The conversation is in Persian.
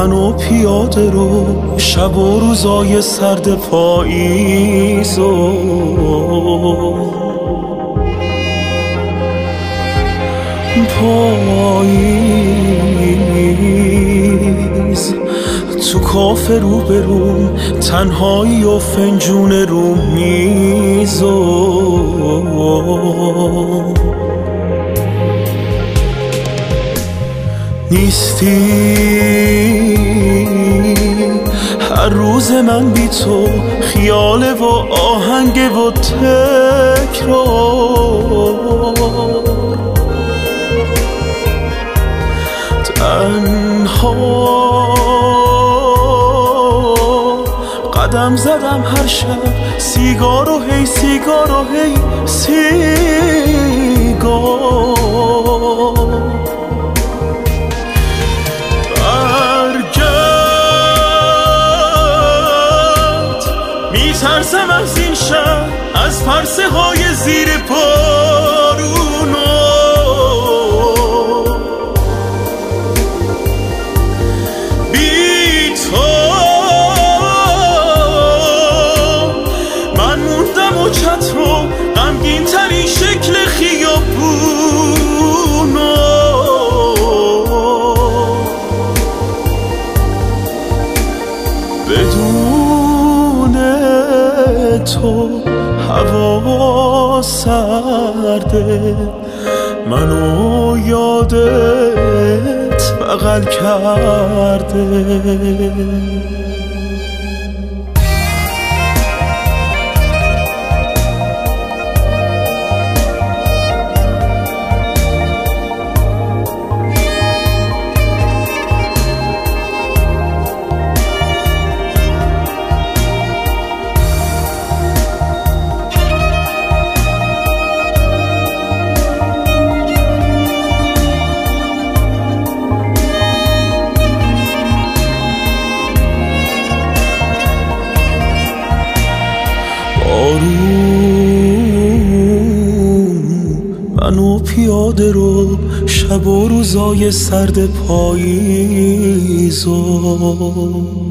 منو پیاده رو شب و روزای سرد پاییزو پاییز تو کافه رو بروم تنهایی و فنجون رو میزو نیستی هر روز من بی تو خیاله و آهنگ و تکرار تنها قدم زدم هر شب سیگار و هی سیگار و هی سیگار برگرد میترسم از این شب از پرسه های زیر پارونو بی تو من موندم و چترو غمگین ترین شکل خیابونو بدون تو هوا سرده منو یادت بغل کرده منو پیاده رو شب و روزای سرد پاییزو